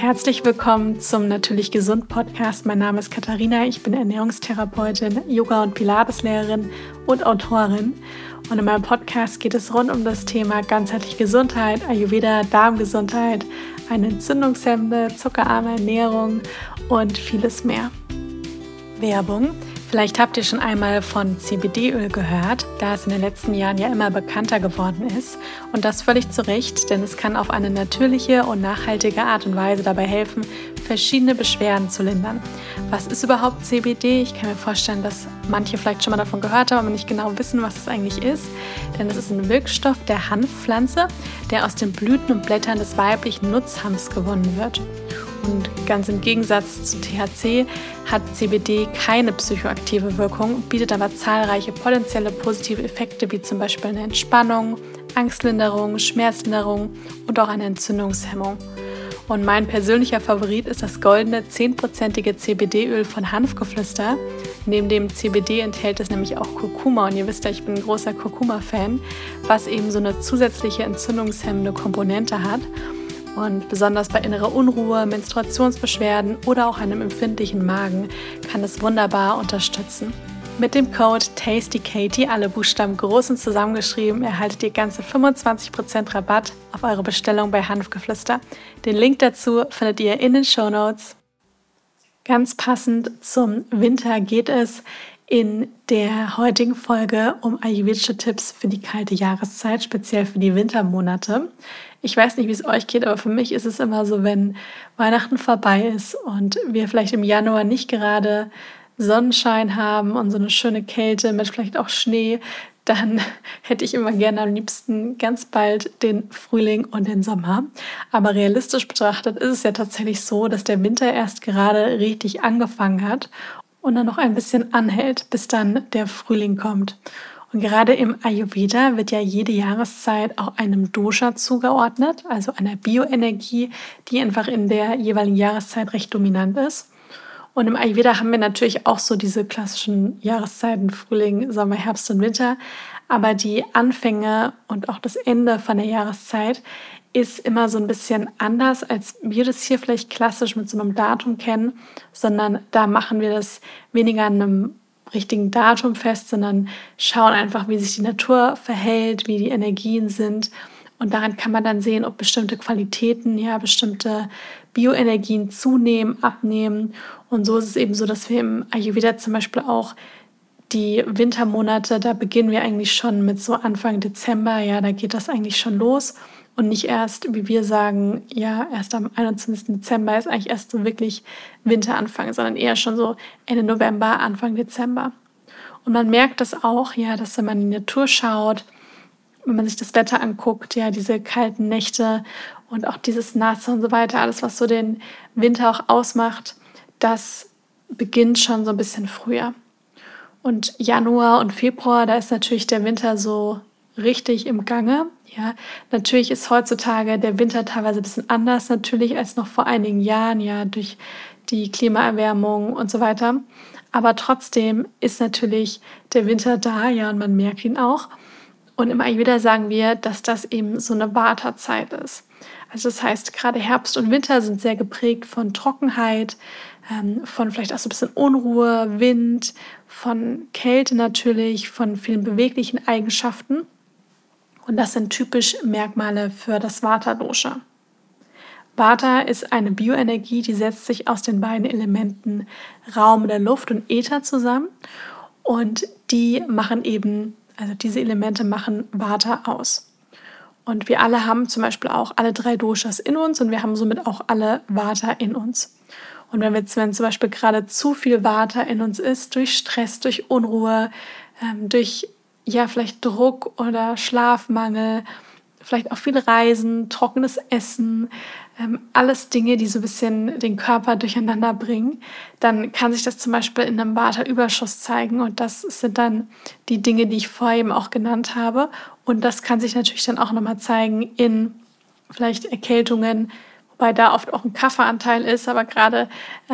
Herzlich willkommen zum Natürlich Gesund Podcast. Mein Name ist Katharina, ich bin Ernährungstherapeutin, Yoga- und Pilateslehrerin und Autorin. Und in meinem Podcast geht es rund um das Thema ganzheitliche Gesundheit, Ayurveda, Darmgesundheit, eine entzündungshemmende, zuckerarme Ernährung und vieles mehr. Werbung. Vielleicht habt ihr schon einmal von CBD-Öl gehört, da es in den letzten Jahren ja immer bekannter geworden ist. Und das völlig zu Recht, denn es kann auf eine natürliche und nachhaltige Art und Weise dabei helfen, verschiedene Beschwerden zu lindern. Was ist überhaupt CBD? Ich kann mir vorstellen, dass manche vielleicht schon mal davon gehört haben, aber nicht genau wissen, was es eigentlich ist. Denn es ist ein Wirkstoff der Hanfpflanze, der aus den Blüten und Blättern des weiblichen Nutzhanfs gewonnen wird. Und ganz im Gegensatz zu THC hat CBD keine psychoaktive Wirkung, bietet aber zahlreiche potenzielle positive Effekte wie zum Beispiel eine Entspannung, Angstlinderung, Schmerzlinderung und auch eine Entzündungshemmung. Und mein persönlicher Favorit ist das goldene 10%ige CBD-Öl von Hanfgeflüster. Neben dem CBD enthält es nämlich auch Kurkuma und ihr wisst ja, ich bin ein großer Kurkuma-Fan, was eben so eine zusätzliche entzündungshemmende Komponente hat. Und besonders bei innerer Unruhe, Menstruationsbeschwerden oder auch einem empfindlichen Magen kann es wunderbar unterstützen. Mit dem Code TASTYKATIE, alle Buchstaben groß und zusammengeschrieben, erhaltet ihr ganze 25% Rabatt auf eure Bestellung bei Hanfgeflüster. Den Link dazu findet ihr in den Shownotes. Ganz passend zum Winter geht es in der heutigen Folge um ayurvedische Tipps für die kalte Jahreszeit, speziell für die Wintermonate. Ich weiß nicht, wie es euch geht, aber für mich ist es immer so, wenn Weihnachten vorbei ist und wir vielleicht im Januar nicht gerade Sonnenschein haben und so eine schöne Kälte mit vielleicht auch Schnee, dann hätte ich immer gerne am liebsten ganz bald den Frühling und den Sommer. Aber realistisch betrachtet ist es ja tatsächlich so, dass der Winter erst gerade richtig angefangen hat und dann noch ein bisschen anhält, bis dann der Frühling kommt. Und gerade im Ayurveda wird ja jede Jahreszeit auch einem Dosha zugeordnet, also einer Bioenergie, die einfach in der jeweiligen Jahreszeit recht dominant ist. Und im Ayurveda haben wir natürlich auch so diese klassischen Jahreszeiten, Frühling, Sommer, Herbst und Winter. Aber die Anfänge und auch das Ende von der Jahreszeit ist immer so ein bisschen anders, als wir das hier vielleicht klassisch mit so einem Datum kennen, sondern da machen wir das weniger an einem richtigen Datum fest, sondern schauen einfach, wie sich die Natur verhält, wie die Energien sind. Und daran kann man dann sehen, ob bestimmte Qualitäten, ja, bestimmte Bioenergien zunehmen, abnehmen. Und so ist es eben so, dass wir im Ayurveda zum Beispiel auch die Wintermonate, da beginnen wir eigentlich schon mit so Anfang Dezember, ja, da geht das eigentlich schon los. Und nicht erst, wie wir sagen, ja, erst am 21. Dezember ist eigentlich erst so wirklich Winteranfang, sondern eher schon so Ende November, Anfang Dezember. Und man merkt das auch, ja, dass wenn man in die Natur schaut, wenn man sich das Wetter anguckt, ja, diese kalten Nächte und auch dieses Nasse und so weiter, alles, was so den Winter auch ausmacht, das beginnt schon so ein bisschen früher. Und Januar und Februar, da ist natürlich der Winter so richtig im Gange. Ja, natürlich ist heutzutage der Winter teilweise ein bisschen anders natürlich als noch vor einigen Jahren, ja, durch die Klimaerwärmung und so weiter. Aber trotzdem ist natürlich der Winter da, ja, und man merkt ihn auch. Und im Ayurveda sagen wir, dass das eben so eine Vata-Zeit ist. Also das heißt, gerade Herbst und Winter sind sehr geprägt von Trockenheit, von vielleicht auch so ein bisschen Unruhe, Wind, von Kälte natürlich, von vielen beweglichen Eigenschaften. Und das sind typisch Merkmale für das Vata-Dosha. Vata ist eine Bioenergie, die setzt sich aus den beiden Elementen Raum der Luft und Äther zusammen. Und die machen eben, also diese Elemente machen Vata aus. Und wir alle haben zum Beispiel auch alle 3 Doshas in uns und wir haben somit auch alle Vata in uns. Und wenn zum Beispiel gerade zu viel Vata in uns ist, durch Stress, durch Unruhe, durch ja, vielleicht Druck oder Schlafmangel, vielleicht auch viel Reisen, trockenes Essen, alles Dinge, die so ein bisschen den Körper durcheinander bringen, dann kann sich das zum Beispiel in einem Vata-Überschuss zeigen und das sind dann die Dinge, die ich vorher eben auch genannt habe und das kann sich natürlich dann auch nochmal zeigen in vielleicht Erkältungen, wobei da oft auch ein Kaffeeanteil ist, aber gerade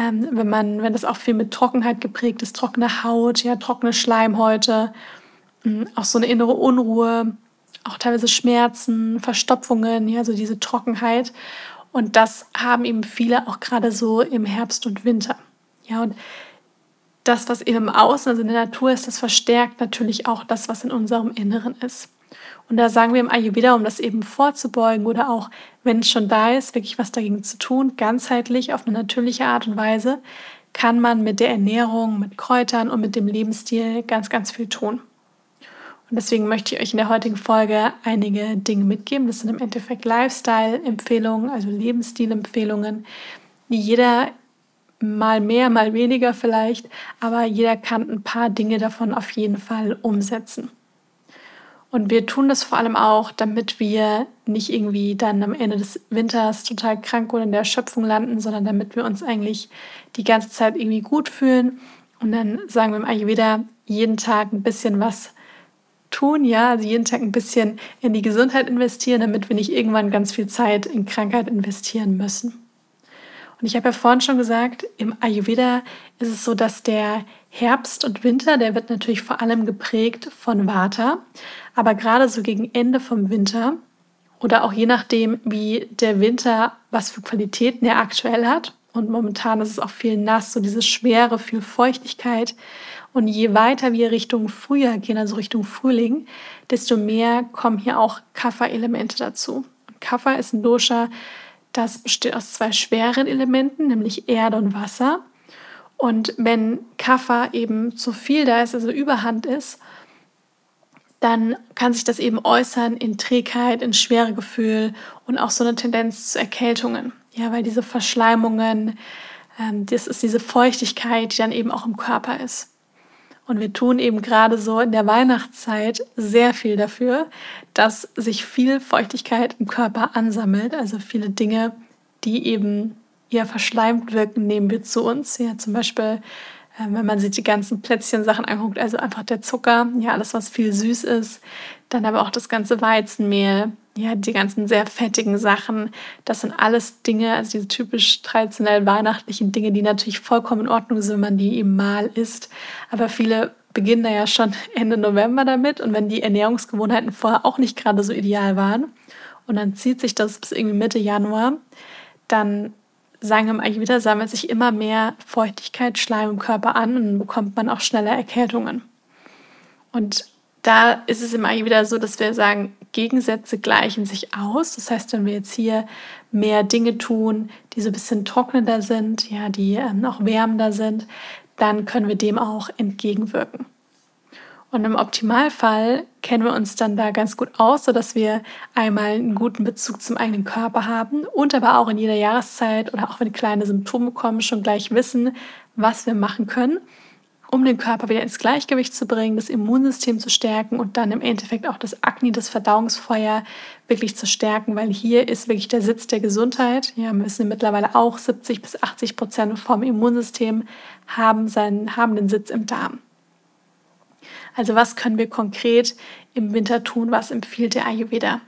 wenn das auch viel mit Trockenheit geprägt ist, trockene Haut, ja, trockene Schleimhäute, auch so eine innere Unruhe, auch teilweise Schmerzen, Verstopfungen, ja, so diese Trockenheit. Und das haben eben viele auch gerade so im Herbst und Winter. Ja, und das, was eben im Außen, also in der Natur ist, das verstärkt natürlich auch das, was in unserem Inneren ist. Und da sagen wir im Ayurveda, um das eben vorzubeugen oder auch, wenn es schon da ist, wirklich was dagegen zu tun, ganzheitlich auf eine natürliche Art und Weise, kann man mit der Ernährung, mit Kräutern und mit dem Lebensstil ganz, ganz viel tun. Und deswegen möchte ich euch in der heutigen Folge einige Dinge mitgeben. Das sind im Endeffekt Lifestyle-Empfehlungen, also Lebensstil-Empfehlungen, die jeder mal mehr, mal weniger vielleicht, aber jeder kann ein paar Dinge davon auf jeden Fall umsetzen. Und wir tun das vor allem auch, damit wir nicht irgendwie dann am Ende des Winters total krank oder in der Erschöpfung landen, sondern damit wir uns eigentlich die ganze Zeit irgendwie gut fühlen. Und dann sagen wir im Ayurveda, jeden Tag ein bisschen was tun, ja, also jeden Tag ein bisschen in die Gesundheit investieren, damit wir nicht irgendwann ganz viel Zeit in Krankheit investieren müssen. Und ich habe ja vorhin schon gesagt, im Ayurveda ist es so, dass der Herbst und Winter, der wird natürlich vor allem geprägt von Vata, aber gerade so gegen Ende vom Winter oder auch je nachdem, wie der Winter, was für Qualitäten er aktuell hat, und momentan ist es auch viel nass, so diese Schwere, viel Feuchtigkeit. Und je weiter wir Richtung Frühjahr gehen, also Richtung Frühling, desto mehr kommen hier auch Kapha-Elemente dazu. Und Kapha ist ein Dosha, das besteht aus 2 schweren Elementen, nämlich Erde und Wasser. Und wenn Kapha eben zu viel da ist, also Überhand ist, dann kann sich das eben äußern in Trägheit, in Schweregefühl und auch so eine Tendenz zu Erkältungen. Ja, weil diese Verschleimungen, das ist diese Feuchtigkeit, die dann eben auch im Körper ist. Und wir tun eben gerade so in der Weihnachtszeit sehr viel dafür, dass sich viel Feuchtigkeit im Körper ansammelt. Also viele Dinge, die eben eher verschleimt wirken, nehmen wir zu uns. Ja, zum Beispiel, wenn man sich die ganzen Plätzchensachen anguckt, also einfach der Zucker, ja, alles, was viel süß ist. Dann aber auch das ganze Weizenmehl, ja, die ganzen sehr fettigen Sachen. Das sind alles Dinge, also diese typisch traditionell weihnachtlichen Dinge, die natürlich vollkommen in Ordnung sind, wenn man die eben mal isst. Aber viele beginnen da ja schon Ende November damit. Und wenn die Ernährungsgewohnheiten vorher auch nicht gerade so ideal waren und dann zieht sich das bis irgendwie Mitte Januar, dann sagen wir im Ayurveda, sammelt sich immer mehr Feuchtigkeit, Schleim im Körper an und dann bekommt man auch schneller Erkältungen. Und da ist es im Ayurveda so, dass wir sagen, Gegensätze gleichen sich aus. Das heißt, wenn wir jetzt hier mehr Dinge tun, die so ein bisschen trocknender sind, ja, die auch wärmender sind, dann können wir dem auch entgegenwirken. Und im Optimalfall kennen wir uns dann da ganz gut aus, sodass wir einmal einen guten Bezug zum eigenen Körper haben und aber auch in jeder Jahreszeit oder auch wenn kleine Symptome kommen, schon gleich wissen, was wir machen können, um den Körper wieder ins Gleichgewicht zu bringen, das Immunsystem zu stärken und dann im Endeffekt auch das Agni, das Verdauungsfeuer, wirklich zu stärken, weil hier ist wirklich der Sitz der Gesundheit. Ja, wir wissen mittlerweile auch, 70-80% vom Immunsystem haben den Sitz im Darm. Also was können wir konkret im Winter tun? Was empfiehlt der Ayurveda?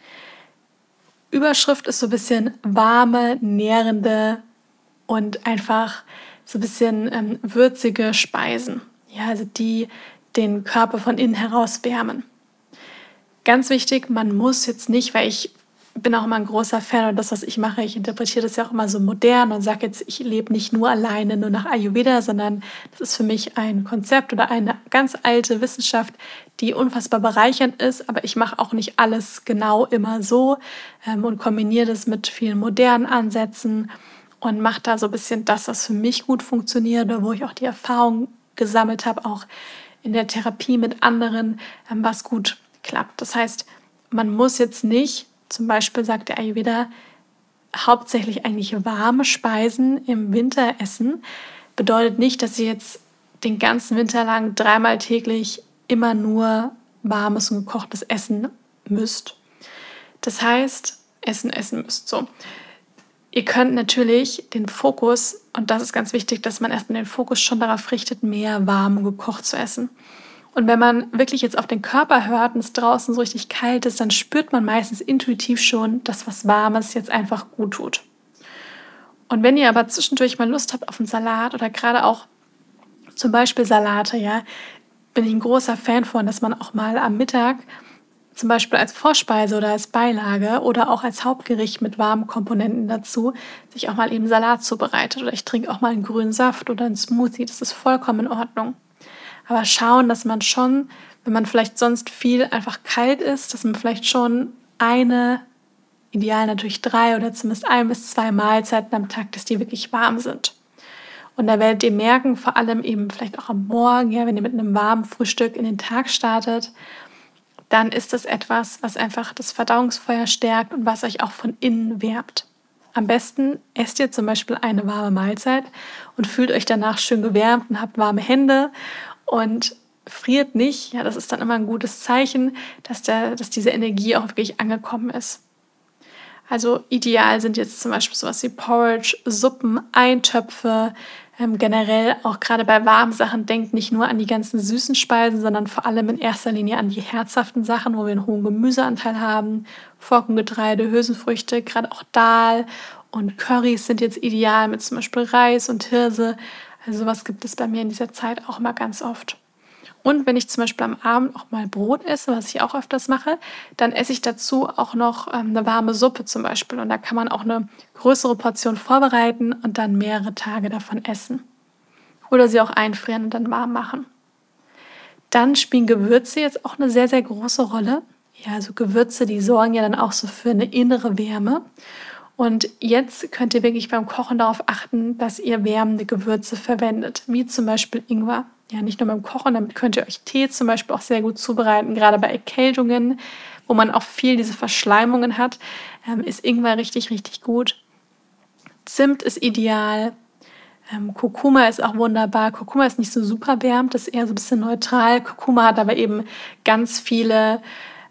Überschrift ist so ein bisschen warme, nährende und einfach so ein bisschen würzige Speisen. Ja, also die den Körper von innen heraus wärmen. Ganz wichtig, man muss jetzt nicht, weil ich bin auch immer ein großer Fan und das, was ich mache, ich interpretiere das ja auch immer so modern und sage jetzt, ich lebe nicht nur alleine, nur nach Ayurveda, sondern das ist für mich ein Konzept oder eine ganz alte Wissenschaft, die unfassbar bereichernd ist, aber ich mache auch nicht alles genau immer so und kombiniere das mit vielen modernen Ansätzen und mache da so ein bisschen das, was für mich gut funktioniert oder wo ich auch die Erfahrung gesammelt habe, auch in der Therapie mit anderen, was gut klappt. Das heißt, man muss jetzt nicht, zum Beispiel sagt der Ayurveda, hauptsächlich eigentlich warme Speisen im Winter essen. Bedeutet nicht, dass ihr jetzt den ganzen Winter lang 3-mal täglich immer nur warmes und gekochtes essen müsst. Das heißt, essen müsst. So. Ihr könnt natürlich den Fokus, und das ist ganz wichtig, dass man erstmal den Fokus schon darauf richtet, mehr warm und gekocht zu essen. Und wenn man wirklich jetzt auf den Körper hört und es draußen so richtig kalt ist, dann spürt man meistens intuitiv schon, dass was Warmes jetzt einfach gut tut. Und wenn ihr aber zwischendurch mal Lust habt auf einen Salat oder gerade auch zum Beispiel Salate, ja, bin ich ein großer Fan von, dass man auch mal am Mittag zum Beispiel als Vorspeise oder als Beilage oder auch als Hauptgericht mit warmen Komponenten dazu sich auch mal eben Salat zubereitet oder ich trinke auch mal einen grünen Saft oder einen Smoothie. Das ist vollkommen in Ordnung. Aber schauen, dass man schon, wenn man vielleicht sonst viel einfach kalt isst, dass man vielleicht schon ideal natürlich 3 oder zumindest 1 bis 2 Mahlzeiten am Tag, dass die wirklich warm sind. Und da werdet ihr merken, vor allem eben vielleicht auch am Morgen, ja, wenn ihr mit einem warmen Frühstück in den Tag startet, dann ist das etwas, was einfach das Verdauungsfeuer stärkt und was euch auch von innen wärmt. Am besten esst ihr zum Beispiel eine warme Mahlzeit und fühlt euch danach schön gewärmt und habt warme Hände und friert nicht. Ja, das ist dann immer ein gutes Zeichen, dass diese Energie auch wirklich angekommen ist. Also ideal sind jetzt zum Beispiel sowas wie Porridge, Suppen, Eintöpfe, generell auch gerade bei warmen Sachen denkt nicht nur an die ganzen süßen Speisen, sondern vor allem in erster Linie an die herzhaften Sachen, wo wir einen hohen Gemüseanteil haben, Trockengetreide, Hülsenfrüchte, gerade auch Dal und Currys sind jetzt ideal mit zum Beispiel Reis und Hirse. Also sowas gibt es bei mir in dieser Zeit auch immer ganz oft. Und wenn ich zum Beispiel am Abend auch mal Brot esse, was ich auch öfters mache, dann esse ich dazu auch noch eine warme Suppe zum Beispiel. Und da kann man auch eine größere Portion vorbereiten und dann mehrere Tage davon essen. Oder sie auch einfrieren und dann warm machen. Dann spielen Gewürze jetzt auch eine sehr, sehr große Rolle. Ja, also Gewürze, die sorgen ja dann auch so für eine innere Wärme. Und jetzt könnt ihr wirklich beim Kochen darauf achten, dass ihr wärmende Gewürze verwendet, wie zum Beispiel Ingwer. Ja, nicht nur beim Kochen, damit könnt ihr euch Tee zum Beispiel auch sehr gut zubereiten, gerade bei Erkältungen, wo man auch viel diese Verschleimungen hat, ist Ingwer richtig, richtig gut. Zimt ist ideal. Kurkuma ist auch wunderbar. Kurkuma ist nicht so super wärmend, das ist eher so ein bisschen neutral. Kurkuma hat aber eben ganz viele,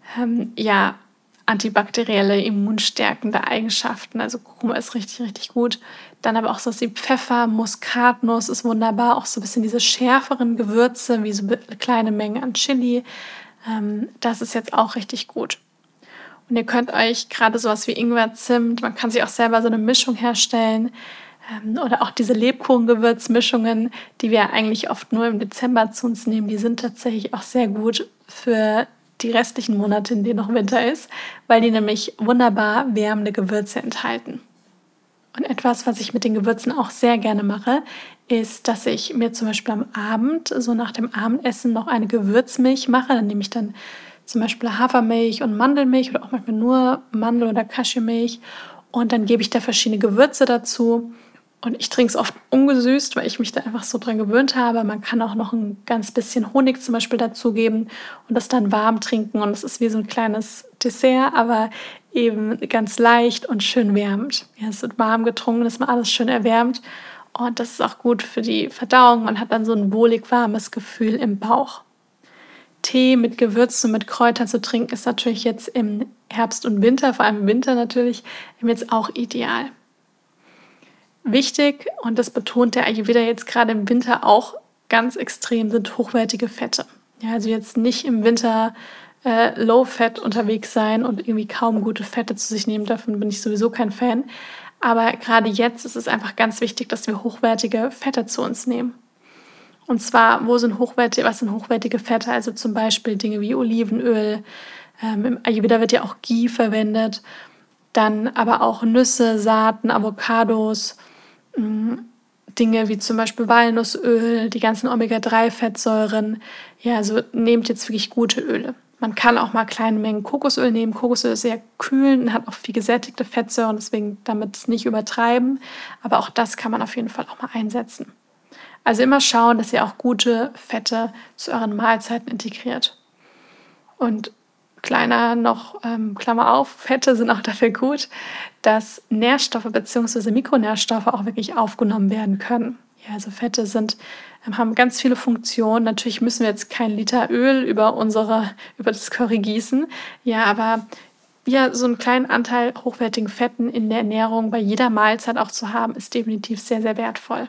antibakterielle, immunstärkende Eigenschaften. Also Kurkuma ist richtig, richtig gut. Dann aber auch so wie Pfeffer, Muskatnuss ist wunderbar. Auch so ein bisschen diese schärferen Gewürze, wie so kleine Mengen an Chili. Das ist jetzt auch richtig gut. Und ihr könnt euch gerade sowas wie Ingwer, Zimt, man kann sich auch selber so eine Mischung herstellen. Oder auch diese Lebkuchengewürzmischungen, die wir eigentlich oft nur im Dezember zu uns nehmen, die sind tatsächlich auch sehr gut für die restlichen Monate, in denen noch Winter ist, weil die nämlich wunderbar wärmende Gewürze enthalten. Und etwas, was ich mit den Gewürzen auch sehr gerne mache, ist, dass ich mir zum Beispiel am Abend, so nach dem Abendessen, noch eine Gewürzmilch mache. Dann nehme ich dann zum Beispiel Hafermilch und Mandelmilch oder auch manchmal nur Mandel- oder Cashewmilch. Und dann gebe ich da verschiedene Gewürze dazu. Und ich trinke es oft ungesüßt, weil ich mich da einfach so dran gewöhnt habe. Man kann auch noch ein ganz bisschen Honig zum Beispiel dazugeben und das dann warm trinken. Und es ist wie so ein kleines Dessert, aber eben ganz leicht und schön wärmend. Ja, es wird warm getrunken, ist mal alles schön erwärmt. Und das ist auch gut für die Verdauung. Man hat dann so ein wohlig warmes Gefühl im Bauch. Tee mit Gewürzen, mit Kräutern zu trinken, ist natürlich jetzt im Herbst und Winter, vor allem im Winter natürlich, jetzt auch ideal. Wichtig, und das betont der Ayurveda jetzt gerade im Winter auch ganz extrem, sind hochwertige Fette. Ja, also jetzt nicht im Winter Low-Fat unterwegs sein und irgendwie kaum gute Fette zu sich nehmen, davon bin ich sowieso kein Fan. Aber gerade jetzt ist es einfach ganz wichtig, dass wir hochwertige Fette zu uns nehmen. Und zwar, was sind hochwertige Fette? Also zum Beispiel Dinge wie Olivenöl. Im Ayurveda wird ja auch Ghee verwendet. Dann aber auch Nüsse, Saaten, Avocados, Dinge wie zum Beispiel Walnussöl, die ganzen Omega-3-Fettsäuren. Ja, also nehmt jetzt wirklich gute Öle. Man kann auch mal kleine Mengen Kokosöl nehmen. Kokosöl ist sehr kühlend und hat auch viel gesättigte Fettsäuren, deswegen damit es nicht übertreiben. Aber auch das kann man auf jeden Fall auch mal einsetzen. Also immer schauen, dass ihr auch gute Fette zu euren Mahlzeiten integriert. Und kleiner noch, Klammer auf, Fette sind auch dafür gut, dass Nährstoffe bzw. Mikronährstoffe auch wirklich aufgenommen werden können. Ja, also Fette haben ganz viele Funktionen. Natürlich müssen wir jetzt kein Liter Öl über das Curry gießen. Ja, aber ja, so einen kleinen Anteil hochwertigen Fetten in der Ernährung bei jeder Mahlzeit auch zu haben, ist definitiv sehr, sehr wertvoll.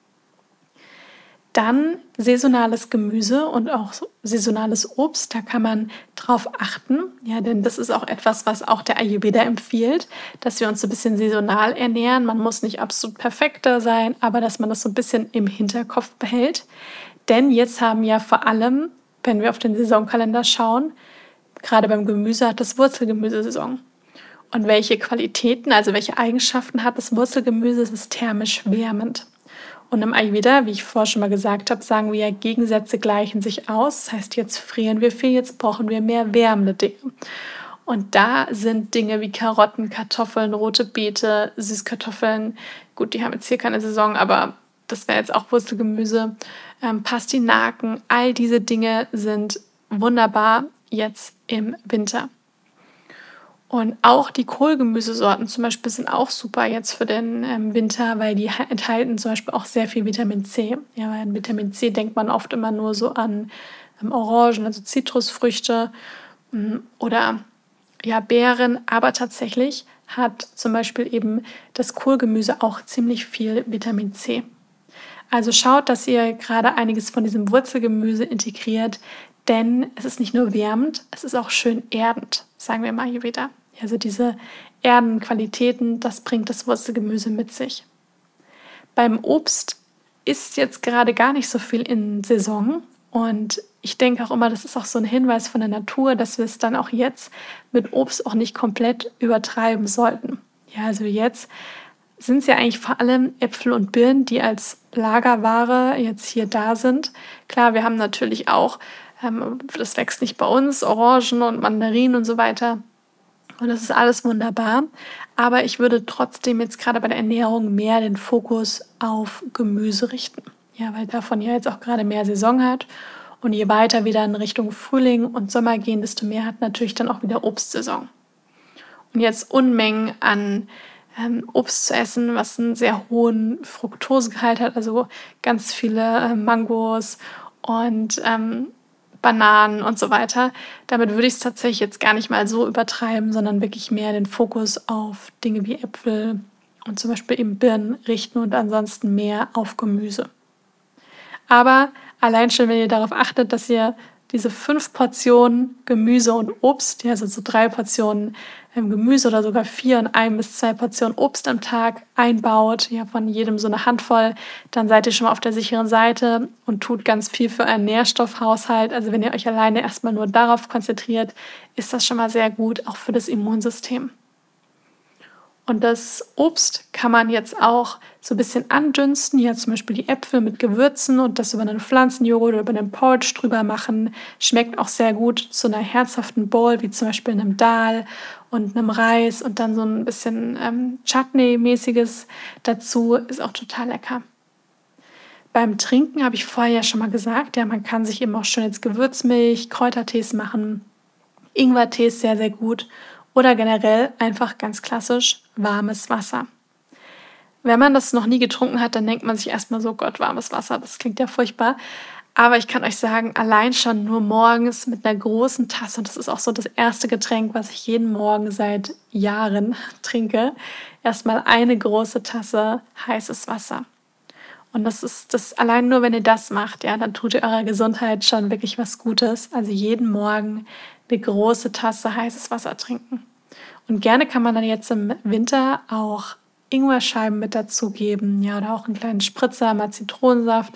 Dann saisonales Gemüse und auch saisonales Obst, da kann man drauf achten, ja, denn das ist auch etwas, was auch der Ayurveda empfiehlt, dass wir uns so ein bisschen saisonal ernähren. Man muss nicht absolut perfekter sein, aber dass man das so ein bisschen im Hinterkopf behält. Denn jetzt haben ja vor allem, wenn wir auf den Saisonkalender schauen, gerade beim Gemüse hat das Wurzelgemüse Saison. Und welche Qualitäten, also welche Eigenschaften hat das Wurzelgemüse? Es ist thermisch wärmend. Und im Ayurveda, wie ich vorher schon mal gesagt habe, sagen wir ja, Gegensätze gleichen sich aus. Das heißt, jetzt frieren wir viel, jetzt brauchen wir mehr wärmende Dinge. Und da sind Dinge wie Karotten, Kartoffeln, rote Beete, Süßkartoffeln, gut, die haben jetzt hier keine Saison, aber das wäre jetzt auch Wurzelgemüse, Pastinaken, all diese Dinge sind wunderbar jetzt im Winter. Und auch die Kohlgemüsesorten zum Beispiel sind auch super jetzt für den Winter, weil die enthalten zum Beispiel auch sehr viel Vitamin C. Ja, weil an Vitamin C denkt man oft immer nur so an Orangen, also Zitrusfrüchte oder ja, Beeren. Aber tatsächlich hat zum Beispiel eben das Kohlgemüse auch ziemlich viel Vitamin C. Also schaut, dass ihr gerade einiges von diesem Wurzelgemüse integriert, denn es ist nicht nur wärmend, es ist auch schön erdend, sagen wir mal hier wieder. Also diese erdenden Qualitäten, das bringt das Wurzelgemüse mit sich. Beim Obst ist jetzt gerade gar nicht so viel in Saison und ich denke auch immer, das ist auch so ein Hinweis von der Natur, dass wir es dann auch jetzt mit Obst auch nicht komplett übertreiben sollten. Ja, also jetzt sind es ja eigentlich vor allem Äpfel und Birnen, die als Lagerware jetzt hier da sind. Klar, wir haben natürlich auch, das wächst nicht bei uns, Orangen und Mandarinen und so weiter. Und das ist alles wunderbar. Aber ich würde trotzdem jetzt gerade bei der Ernährung mehr den Fokus auf Gemüse richten. Ja, weil davon ja jetzt auch gerade mehr Saison hat. Und je weiter wir dann in Richtung Frühling und Sommer gehen, desto mehr hat natürlich dann auch wieder Obstsaison. Und jetzt Unmengen an Obst zu essen, was einen sehr hohen Fructosegehalt hat, also ganz viele Mangos und Bananen und so weiter. Damit würde ich es tatsächlich jetzt gar nicht mal so übertreiben, sondern wirklich mehr den Fokus auf Dinge wie Äpfel und zum Beispiel eben Birnen richten und ansonsten mehr auf Gemüse. Aber allein schon, wenn ihr darauf achtet, dass ihr diese 5 Portionen Gemüse und Obst, ja, also so 3 Portionen Gemüse oder sogar 4 und 1 bis 2 Portionen Obst am Tag einbaut, ja, von jedem so eine Handvoll, dann seid ihr schon mal auf der sicheren Seite und tut ganz viel für euren Nährstoffhaushalt. Also wenn ihr euch alleine erstmal nur darauf konzentriert, ist das schon mal sehr gut, auch für das Immunsystem. Und das Obst kann man jetzt auch so ein bisschen andünsten, hier zum Beispiel die Äpfel mit Gewürzen und das über einen Pflanzenjoghurt oder über einen Porridge drüber machen. Schmeckt auch sehr gut zu einer herzhaften Bowl, wie zum Beispiel einem Dal und einem Reis und dann so ein bisschen Chutney-mäßiges dazu, ist auch total lecker. Beim Trinken habe ich vorher ja schon mal gesagt, ja, man kann sich eben auch schön jetzt Gewürzmilch, Kräutertees machen. Ingwertee ist sehr, sehr gut. Oder generell einfach ganz klassisch warmes Wasser. Wenn man das noch nie getrunken hat, dann denkt man sich erstmal so, Gott, warmes Wasser, das klingt ja furchtbar. Aber ich kann euch sagen, allein schon nur morgens mit einer großen Tasse, und das ist auch so das erste Getränk, was ich jeden Morgen seit Jahren trinke, erstmal eine große Tasse heißes Wasser. Und das ist das allein nur, wenn ihr das macht, ja, dann tut ihr eurer Gesundheit schon wirklich was Gutes. Also jeden Morgen eine große Tasse heißes Wasser trinken. Und gerne kann man dann jetzt im Winter auch Ingwerscheiben mit dazugeben, ja, oder auch einen kleinen Spritzer, mal Zitronensaft.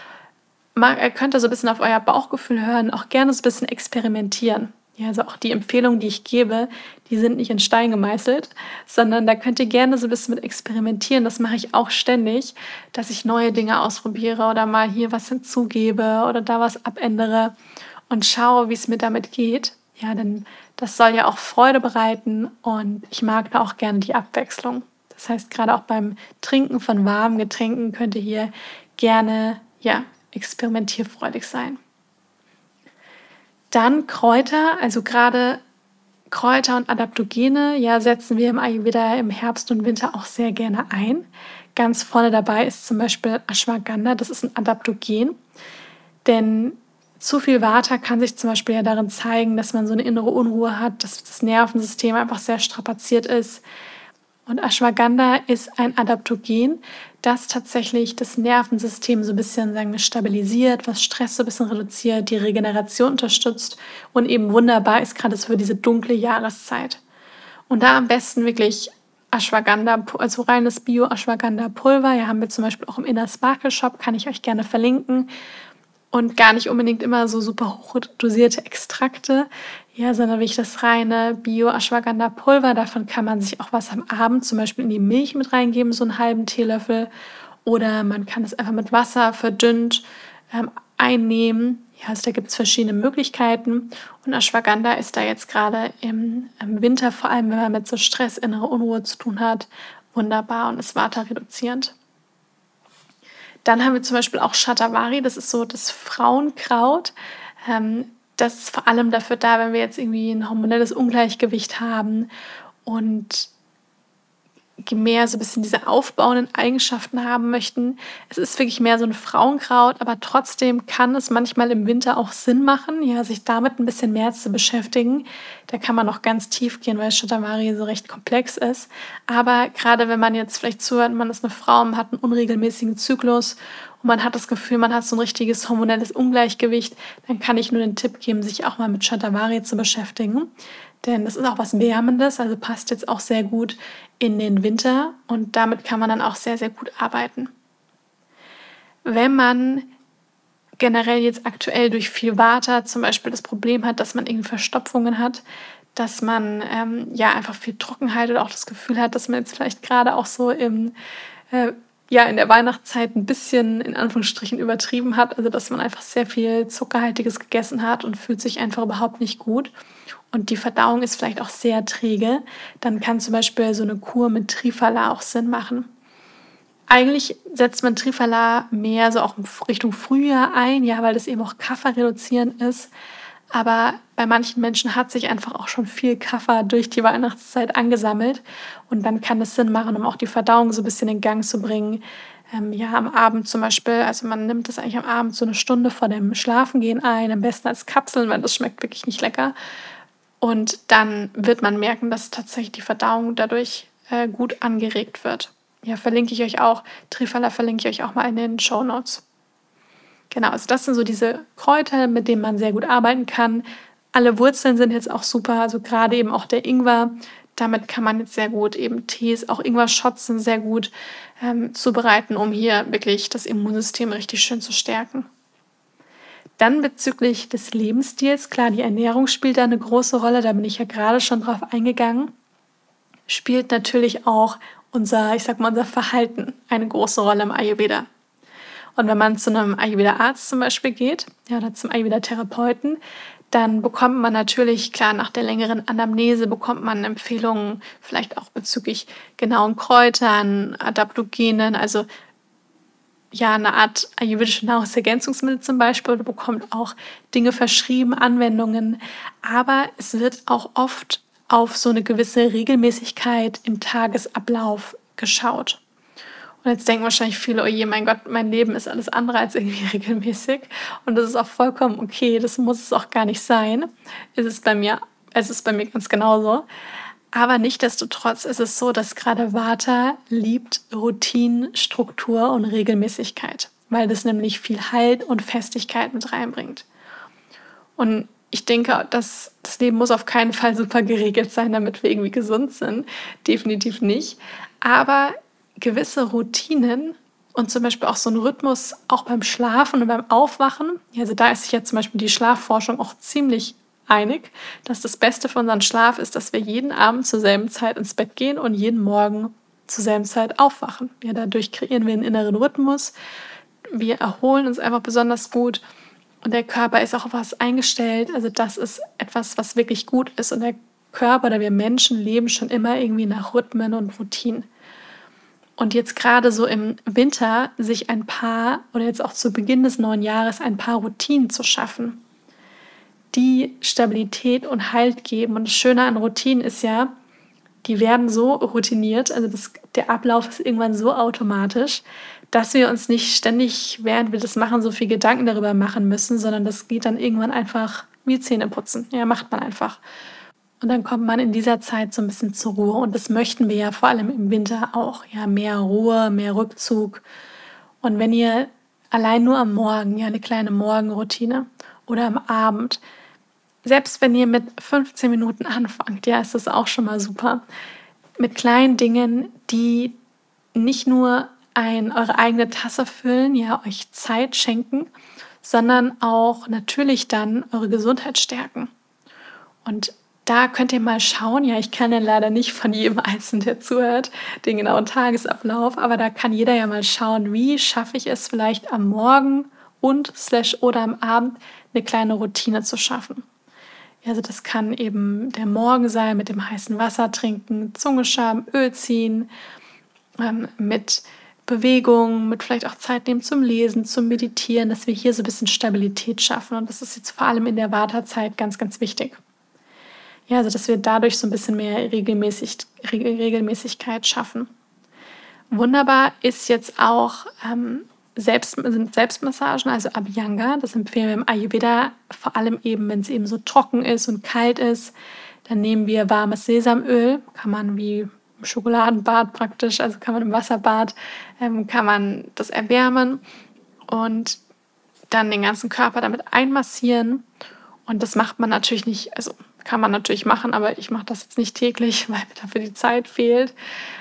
Ihr könnt da so ein bisschen auf euer Bauchgefühl hören, auch gerne so ein bisschen experimentieren. Ja, also auch die Empfehlungen, die ich gebe, die sind nicht in Stein gemeißelt, sondern da könnt ihr gerne so ein bisschen mit experimentieren. Das mache ich auch ständig, dass ich neue Dinge ausprobiere oder mal hier was hinzugebe oder da was abändere und schaue, wie es mir damit geht. Ja, denn das soll ja auch Freude bereiten und ich mag da auch gerne die Abwechslung. Das heißt, gerade auch beim Trinken von warmen Getränken könnt ihr hier gerne, ja, experimentierfreudig sein. Dann Kräuter, also gerade Kräuter und Adaptogene, ja, setzen wir im Ayurveda im Herbst und Winter auch sehr gerne ein. Ganz vorne dabei ist zum Beispiel Ashwagandha, das ist ein Adaptogen, denn zu viel Vata kann sich zum Beispiel ja darin zeigen, dass man so eine innere Unruhe hat, dass das Nervensystem einfach sehr strapaziert ist. Und Ashwagandha ist ein Adaptogen, das tatsächlich das Nervensystem so ein bisschen, sagen wir, stabilisiert, was Stress so ein bisschen reduziert, die Regeneration unterstützt und eben wunderbar ist gerade für diese dunkle Jahreszeit. Und da am besten wirklich Ashwagandha, also reines Bio-Ashwagandha-Pulver. Hier haben wir zum Beispiel auch im Inner Sparkle Shop, kann ich euch gerne verlinken. Und gar nicht unbedingt immer so super hochdosierte Extrakte. Ja, sondern wirklich das reine Bio-Ashwagandha-Pulver. Davon kann man sich auch was am Abend zum Beispiel in die Milch mit reingeben, so einen halben Teelöffel. Oder man kann es einfach mit Wasser verdünnt einnehmen. Ja, also da gibt es verschiedene Möglichkeiten. Und Ashwagandha ist da jetzt gerade im Winter, vor allem wenn man mit so Stress, innere Unruhe zu tun hat, wunderbar und ist vata-reduzierend. Dann haben wir zum Beispiel auch Shatavari, das ist so das Frauenkraut. Das ist vor allem dafür da, wenn wir jetzt irgendwie ein hormonelles Ungleichgewicht haben und mehr so ein bisschen diese aufbauenden Eigenschaften haben möchten. Es ist wirklich mehr so ein Frauenkraut, aber trotzdem kann es manchmal im Winter auch Sinn machen, ja, sich damit ein bisschen mehr zu beschäftigen. Da kann man noch ganz tief gehen, weil Shatavari so recht komplex ist. Aber gerade wenn man jetzt vielleicht zuhört, man ist eine Frau, man hat einen unregelmäßigen Zyklus und man hat das Gefühl, man hat so ein richtiges hormonelles Ungleichgewicht, dann kann ich nur den Tipp geben, sich auch mal mit Shatavari zu beschäftigen. Denn das ist auch was Wärmendes, also passt jetzt auch sehr gut in den Winter und damit kann man dann auch sehr, sehr gut arbeiten. Wenn man generell jetzt aktuell durch viel Vata zum Beispiel das Problem hat, dass man irgendwie Verstopfungen hat, dass man einfach viel Trockenheit oder auch das Gefühl hat, dass man jetzt vielleicht gerade auch so in der Weihnachtszeit ein bisschen in Anführungsstrichen übertrieben hat, also dass man einfach sehr viel Zuckerhaltiges gegessen hat und fühlt sich einfach überhaupt nicht gut und die Verdauung ist vielleicht auch sehr träge, dann kann zum Beispiel so eine Kur mit Triphala auch Sinn machen. Eigentlich setzt man Triphala mehr so auch in Richtung Frühjahr ein, ja, weil das eben auch Kapha reduzierend ist. Aber bei manchen Menschen hat sich einfach auch schon viel Kapha durch die Weihnachtszeit angesammelt. Und dann kann es Sinn machen, um auch die Verdauung so ein bisschen in Gang zu bringen. Am Abend zum Beispiel, also man nimmt das eigentlich am Abend so eine Stunde vor dem Schlafengehen ein, am besten als Kapseln, weil das schmeckt wirklich nicht lecker. Und dann wird man merken, dass tatsächlich die Verdauung dadurch gut angeregt wird. Ja, Triphala verlinke ich euch auch mal in den Shownotes. Genau, also das sind so diese Kräuter, mit denen man sehr gut arbeiten kann. Alle Wurzeln sind jetzt auch super, also gerade eben auch der Ingwer. Damit kann man jetzt sehr gut eben Tees, auch Ingwer-Shots sind sehr gut zubereiten, um hier wirklich das Immunsystem richtig schön zu stärken. Dann bezüglich des Lebensstils, klar, die Ernährung spielt da eine große Rolle, da bin ich ja gerade schon drauf eingegangen. Spielt natürlich auch unser Verhalten eine große Rolle im Ayurveda. Und wenn man zu einem Ayurveda-Arzt zum Beispiel geht, ja, oder zum Ayurveda-Therapeuten, dann bekommt man natürlich, klar, nach der längeren Anamnese bekommt man Empfehlungen, vielleicht auch bezüglich genauen Kräutern, Adaptogenen, also ja, eine Art ayurvedische Nahrungsergänzungsmittel zum Beispiel, oder bekommt auch Dinge verschrieben, Anwendungen. Aber es wird auch oft auf so eine gewisse Regelmäßigkeit im Tagesablauf geschaut. Und jetzt denken wahrscheinlich viele, oh je, mein Gott, mein Leben ist alles andere als irgendwie regelmäßig. Und das ist auch vollkommen okay, das muss es auch gar nicht sein. Es ist bei mir ganz genauso. Aber nichtsdestotrotz ist es so, dass gerade Vata liebt Routinen, Struktur und Regelmäßigkeit, weil das nämlich viel Halt und Festigkeit mit reinbringt. Und ich denke, das Leben muss auf keinen Fall super geregelt sein, damit wir irgendwie gesund sind. Definitiv nicht. Aber gewisse Routinen und zum Beispiel auch so ein Rhythmus, auch beim Schlafen und beim Aufwachen, also da ist sich jetzt zum Beispiel die Schlafforschung auch ziemlich einig, dass das Beste für unseren Schlaf ist, dass wir jeden Abend zur selben Zeit ins Bett gehen und jeden Morgen zur selben Zeit aufwachen. Ja, dadurch kreieren wir einen inneren Rhythmus, wir erholen uns einfach besonders gut und der Körper ist auch auf was eingestellt. Also das ist etwas, was wirklich gut ist und der Körper oder wir Menschen leben schon immer irgendwie nach Rhythmen und Routinen. Und jetzt gerade so im Winter sich oder jetzt auch zu Beginn des neuen Jahres ein paar Routinen zu schaffen, die Stabilität und Halt geben. Und das Schöne an Routinen ist ja, die werden so routiniert, also der Ablauf ist irgendwann so automatisch, dass wir uns nicht ständig, während wir das machen, so viel Gedanken darüber machen müssen, sondern das geht dann irgendwann einfach wie Zähneputzen. Ja, macht man einfach. Und dann kommt man in dieser Zeit so ein bisschen zur Ruhe. Und das möchten wir ja vor allem im Winter auch. Ja, mehr Ruhe, mehr Rückzug. Und wenn ihr allein nur am Morgen, ja, eine kleine Morgenroutine oder am Abend, selbst wenn ihr mit 15 Minuten anfangt, ja, ist das auch schon mal super. Mit kleinen Dingen, die nicht nur eure eigene Tasse füllen, ja, euch Zeit schenken, sondern auch natürlich dann eure Gesundheit stärken. Und da könnt ihr mal schauen, ja, ich kann ja leider nicht von jedem Einzelnen, der zuhört, den genauen Tagesablauf, aber da kann jeder ja mal schauen, wie schaffe ich es vielleicht am Morgen oder am Abend eine kleine Routine zu schaffen. Ja, also das kann eben der Morgen sein, mit dem heißen Wasser trinken, Zunge schaben, Öl ziehen, mit Bewegung, mit vielleicht auch Zeit nehmen zum Lesen, zum Meditieren, dass wir hier so ein bisschen Stabilität schaffen. Und das ist jetzt vor allem in der Vata-Zeit ganz, ganz wichtig. Ja, also dass wir dadurch so ein bisschen mehr Regelmäßigkeit schaffen. Wunderbar ist jetzt auch Selbstmassagen, also Abhyanga. Das empfehlen wir im Ayurveda, vor allem eben, wenn es eben so trocken ist und kalt ist. Dann nehmen wir warmes Sesamöl, kann man wie im Schokoladenbad praktisch, also kann man im Wasserbad, kann man das erwärmen und dann den ganzen Körper damit einmassieren. Und das macht man natürlich nicht, also kann man natürlich machen, aber ich mache das jetzt nicht täglich, weil mir dafür die Zeit fehlt.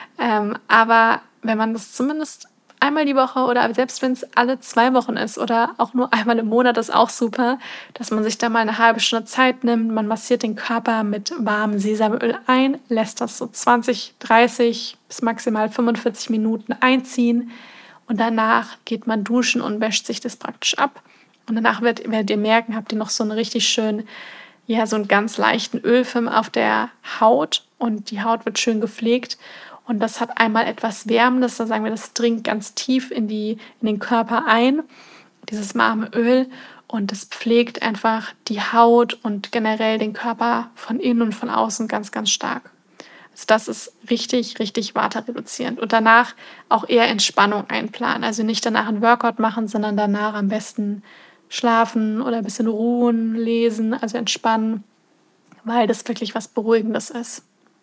Aber wenn man das zumindest einmal die Woche oder selbst wenn es alle 2 Wochen ist oder auch nur einmal im Monat, ist auch super, dass man sich da mal eine halbe Stunde Zeit nimmt. Man massiert den Körper mit warmem Sesamöl ein, lässt das so 20, 30 bis maximal 45 Minuten einziehen und danach geht man duschen und wäscht sich das praktisch ab. Und danach werdet ihr merken, habt ihr noch so einen richtig schönen, ja, so einen ganz leichten Ölfilm auf der Haut und die Haut wird schön gepflegt. Und das hat einmal etwas Wärmendes, da sagen wir, das dringt ganz tief in den Körper ein, dieses warme Öl. Und das pflegt einfach die Haut und generell den Körper von innen und von außen ganz, ganz stark. Also das ist richtig, richtig vata-reduzierend. Und danach auch eher Entspannung einplanen. Also nicht danach einen Workout machen, sondern danach am besten schlafen oder ein bisschen ruhen, lesen, also entspannen, weil das wirklich was Beruhigendes ist.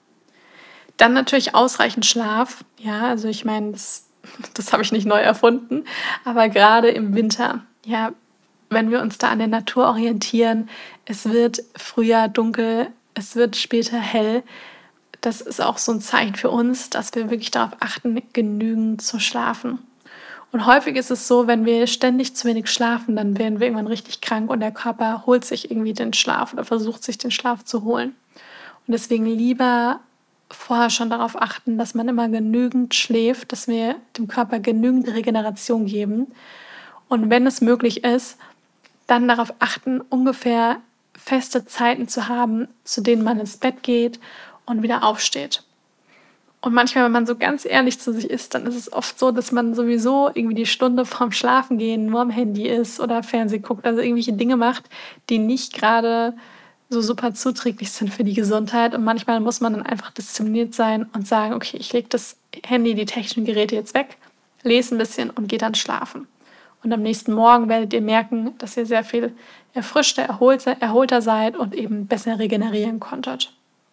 Dann natürlich ausreichend Schlaf. Ja, also ich meine, das habe ich nicht neu erfunden, aber gerade im Winter, ja, wenn wir uns da an der Natur orientieren, es wird früher dunkel, es wird später hell. Das ist auch so ein Zeichen für uns, dass wir wirklich darauf achten, genügend zu schlafen. Und häufig ist es so, wenn wir ständig zu wenig schlafen, dann werden wir irgendwann richtig krank und der Körper holt sich irgendwie den Schlaf oder versucht sich den Schlaf zu holen. Und deswegen lieber vorher schon darauf achten, dass man immer genügend schläft, dass wir dem Körper genügend Regeneration geben. Und wenn es möglich ist, dann darauf achten, ungefähr feste Zeiten zu haben, zu denen man ins Bett geht und wieder aufsteht. Und manchmal, wenn man so ganz ehrlich zu sich ist, dann ist es oft so, dass man sowieso irgendwie die Stunde vorm Schlafengehen nur am Handy ist oder Fernsehen guckt, also irgendwelche Dinge macht, die nicht gerade so super zuträglich sind für die Gesundheit. Und manchmal muss man dann einfach diszipliniert sein und sagen, okay, ich lege das Handy, die technischen Geräte jetzt weg, lese ein bisschen und gehe dann schlafen. Und am nächsten Morgen werdet ihr merken, dass ihr sehr viel erfrischter, erholter seid und eben besser regenerieren konntet.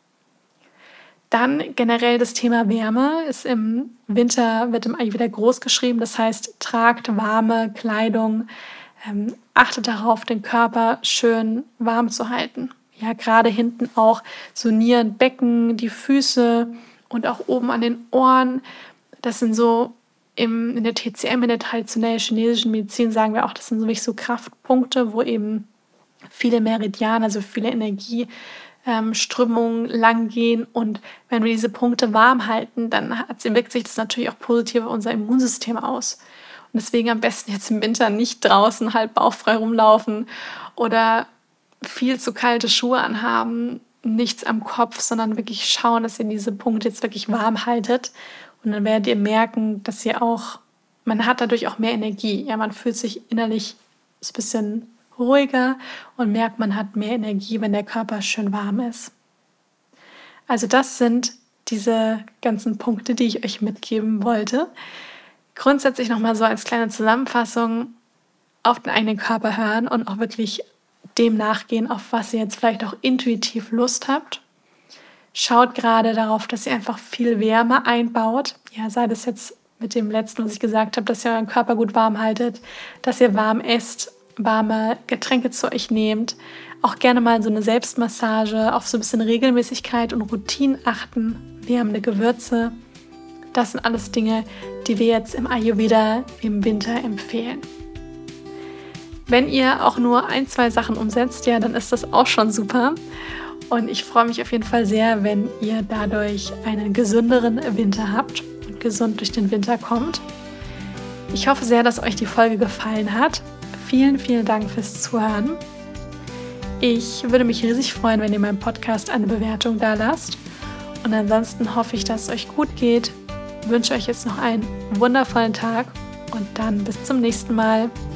Dann generell das Thema Wärme ist im Winter, wird im Ayurveda groß geschrieben. Das heißt, tragt warme Kleidung, achtet darauf, den Körper schön warm zu halten. Ja, gerade hinten auch so Nieren, Becken, die Füße und auch oben an den Ohren. Das sind so in der TCM, in der traditionellen chinesischen Medizin sagen wir auch, das sind so wirklich so Kraftpunkte, wo eben viele Meridiane, also viele Energieströmungen lang gehen. Und wenn wir diese Punkte warm halten, dann wirkt sich das natürlich auch positiv auf unser Immunsystem aus. Und deswegen am besten jetzt im Winter nicht draußen halb bauchfrei rumlaufen oder viel zu kalte Schuhe anhaben, nichts am Kopf, sondern wirklich schauen, dass ihr diese Punkte jetzt wirklich warm haltet. Und dann werdet ihr merken, dass man hat dadurch auch mehr Energie. Ja, man fühlt sich innerlich so ein bisschen ruhiger und merkt, man hat mehr Energie, wenn der Körper schön warm ist. Also das sind diese ganzen Punkte, die ich euch mitgeben wollte. Grundsätzlich nochmal so als kleine Zusammenfassung: auf den eigenen Körper hören und auch wirklich dem nachgehen, auf was ihr jetzt vielleicht auch intuitiv Lust habt. Schaut gerade darauf, dass ihr einfach viel Wärme einbaut. Ja, sei das jetzt mit dem letzten, was ich gesagt habe, dass ihr euren Körper gut warm haltet, dass ihr warm esst, warme Getränke zu euch nehmt. Auch gerne mal so eine Selbstmassage, auf so ein bisschen Regelmäßigkeit und Routinen achten, wärmende Gewürze. Das sind alles Dinge, die wir jetzt im Ayurveda im Winter empfehlen. Wenn ihr auch nur 1, 2 Sachen umsetzt, ja, dann ist das auch schon super. Und ich freue mich auf jeden Fall sehr, wenn ihr dadurch einen gesünderen Winter habt und gesund durch den Winter kommt. Ich hoffe sehr, dass euch die Folge gefallen hat. Vielen, vielen Dank fürs Zuhören. Ich würde mich riesig freuen, wenn ihr meinem Podcast eine Bewertung da lasst. Und ansonsten hoffe ich, dass es euch gut geht. Ich wünsche euch jetzt noch einen wundervollen Tag und dann bis zum nächsten Mal.